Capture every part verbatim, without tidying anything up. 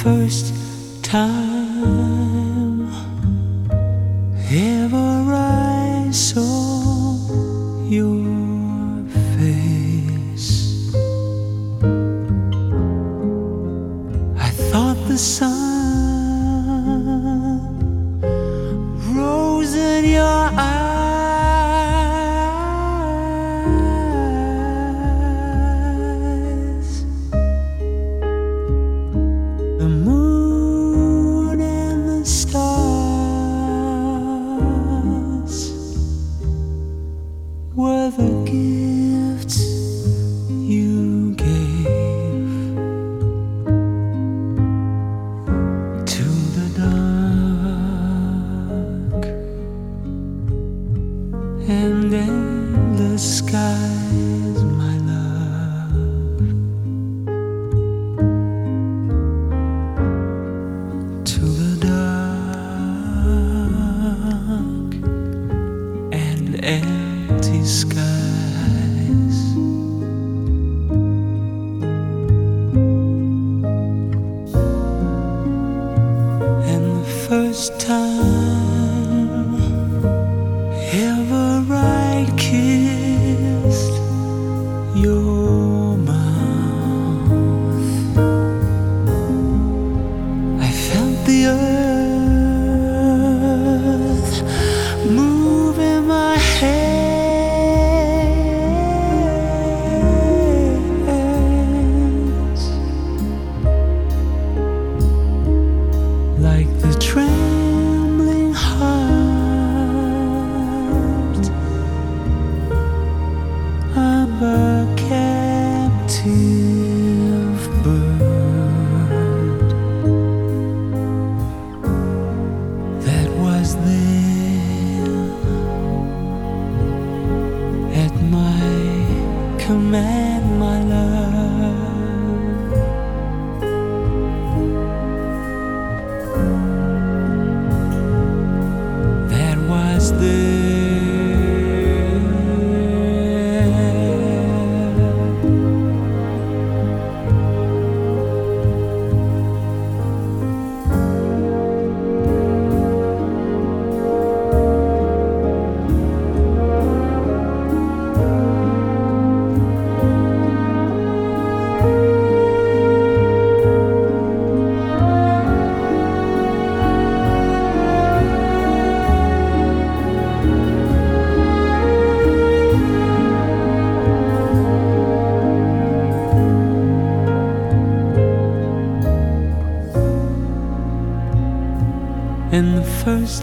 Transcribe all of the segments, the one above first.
first time ever I saw your face, I thought the sun rose in your eyes. The moon and the stars were the gifts you gave to the dark and endless skies, my love. To the dark and empty skies. And the first time ever I kissed your mouth, I felt the earth move in my hands, like the trembling heart of a captive bird that was there at my command, my love. That was there. And the first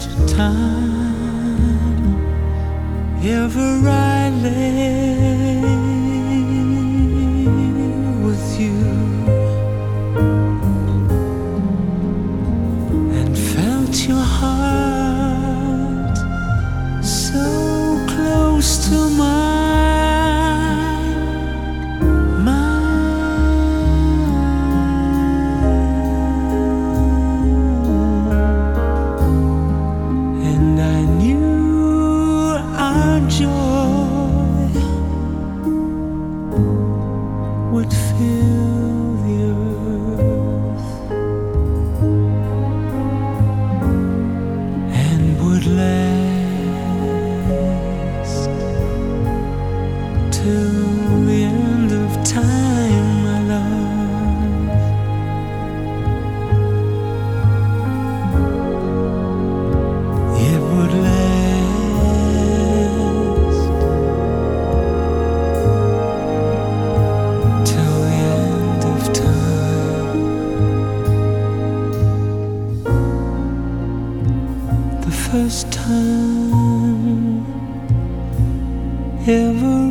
time ever I lay with you and felt your heart so close to mine, and I knew our joy would fill the earth and would last till the end of time, my love. It would last till the end of time. The first time ever